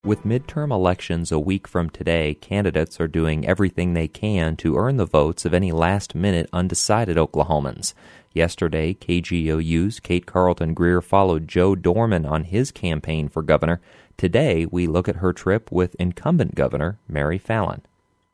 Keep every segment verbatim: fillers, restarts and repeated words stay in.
With midterm elections a week from today, candidates are doing everything they can to earn the votes of any last-minute undecided Oklahomans. Yesterday, K G O U's Kate Carlton Greer followed Joe Dorman on his campaign for governor. Today, we look at her trip with incumbent governor Mary Fallin.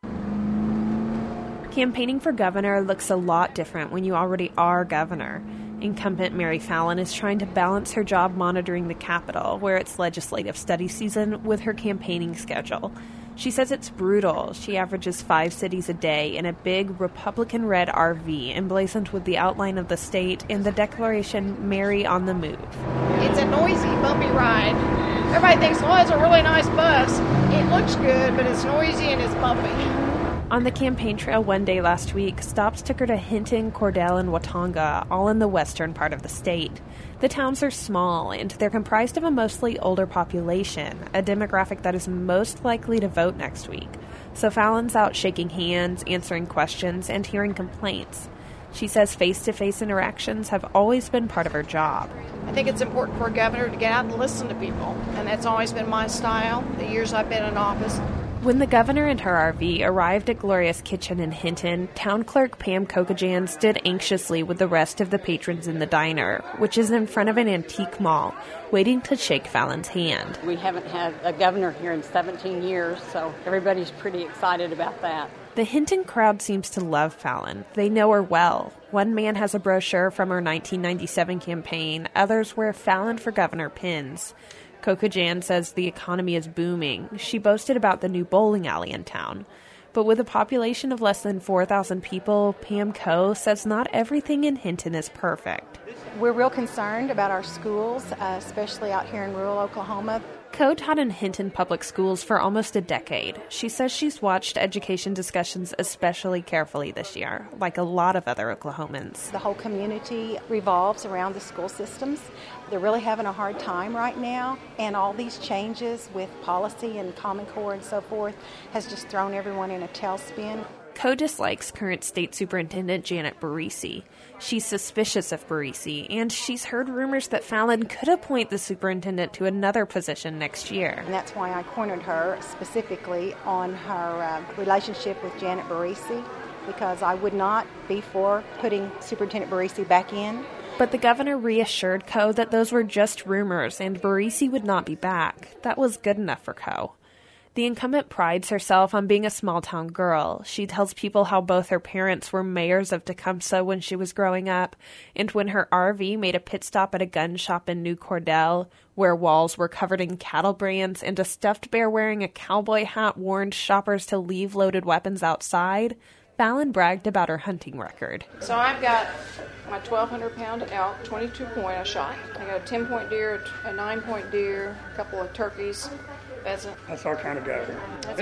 Campaigning for governor looks a lot different when you already are governor. Incumbent Mary Fallin is trying to balance her job monitoring the Capitol, where it's legislative study season, with her campaigning schedule. She says it's brutal. She averages five cities a day in a big Republican-red R V emblazoned with the outline of the state and the declaration, Mary on the Move. It's a noisy, bumpy ride. Everybody thinks, oh, it's a really nice bus. It looks good, but it's noisy and it's bumpy. On the campaign trail one day last week, stops took her to Hinton, Cordell, and Watonga, all in the western part of the state. The towns are small, and they're comprised of a mostly older population, a demographic that is most likely to vote next week. So Fallin's out shaking hands, answering questions, and hearing complaints. She says face-to-face interactions have always been part of her job. I think it's important for a governor to get out and listen to people, and that's always been my style the years I've been in office. When the governor and her R V arrived at Gloria's Kitchen in Hinton, Town Clerk Pam Kokojan stood anxiously with the rest of the patrons in the diner, which is in front of an antique mall, waiting to shake Fallin's hand. We haven't had a governor here in seventeen years, so everybody's pretty excited about that. The Hinton crowd seems to love Fallin. They know her well. One man has a brochure from her nineteen ninety-seven campaign. Others wear Fallin for Governor pins. Kokojan says the economy is booming. She boasted about the new bowling alley in town. But with a population of less than four thousand people, Pam Coe says not everything in Hinton is perfect. We're real concerned about our schools, uh, especially out here in rural Oklahoma. Coe taught in Hinton Public Schools for almost a decade. She says she's watched education discussions especially carefully this year, like a lot of other Oklahomans. The whole community revolves around the school systems. They're really having a hard time right now, and all these changes with policy and Common Core and so forth has just thrown everyone in a tailspin. Coe dislikes current State Superintendent Janet Barisi. She's suspicious of Barisi, and she's heard rumors that Fallin could appoint the superintendent to another position next year. And that's why I cornered her specifically on her uh, relationship with Janet Barisi, because I would not be for putting Superintendent Barisi back in. But the governor reassured Coe that those were just rumors and Barisi would not be back. That was good enough for Coe. The incumbent prides herself on being a small-town girl. She tells people how both her parents were mayors of Tecumseh when she was growing up, and when her R V made a pit stop at a gun shop in New Cordell, where walls were covered in cattle brands and a stuffed bear wearing a cowboy hat warned shoppers to leave loaded weapons outside, Fallin bragged about her hunting record. So I've got my twelve hundred pound elk, twenty-two point I shot. I got a ten point deer, a nine point deer, a couple of turkeys. That's our kind of governor.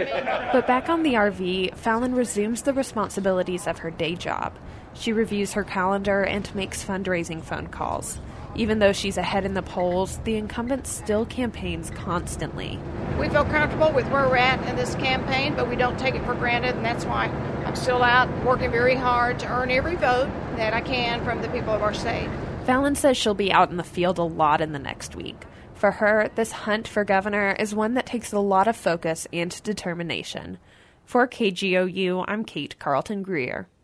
But back on the R V, Fallin resumes the responsibilities of her day job. She reviews her calendar and makes fundraising phone calls. Even though she's ahead in the polls, the incumbent still campaigns constantly. We feel comfortable with where we're at in this campaign, but we don't take it for granted, and that's why I'm still out working very hard to earn every vote that I can from the people of our state. Fallin says she'll be out in the field a lot in the next week. For her, this hunt for governor is one that takes a lot of focus and determination. For K G O U, I'm Kate Carlton Greer.